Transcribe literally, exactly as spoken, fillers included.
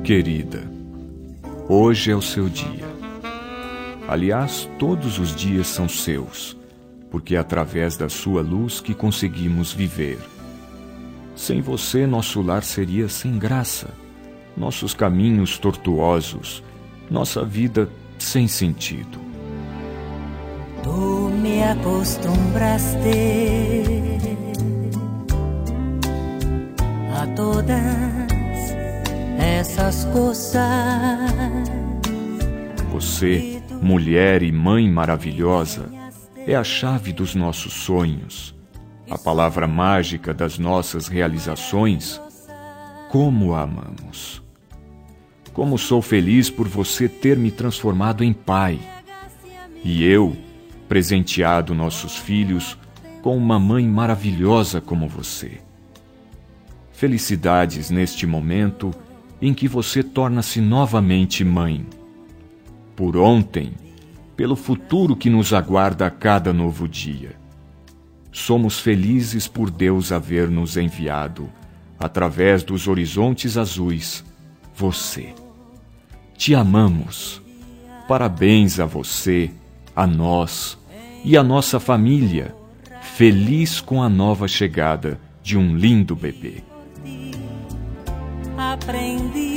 Querida, hoje é o seu dia. Aliás, todos os dias são seus, porque é através da sua luz que conseguimos viver. Sem você, nosso lar seria sem graça, nossos caminhos tortuosos, nossa vida sem sentido. Tu me acostumbraste a todas essas coisas. Você, mulher e mãe maravilhosa, é a chave dos nossos sonhos, a palavra mágica das nossas realizações. Como a amamos! Como sou feliz por você ter me transformado em pai. E eu, presenteado nossos filhos com uma mãe maravilhosa como você. Felicidades neste momento em que você torna-se novamente mãe. Por ontem, pelo futuro que nos aguarda a cada novo dia. Somos felizes por Deus haver nos enviado, através dos horizontes azuis, você. Te amamos. Parabéns a você, a nós e a nossa família, feliz com a nova chegada de um lindo bebê. Aprendi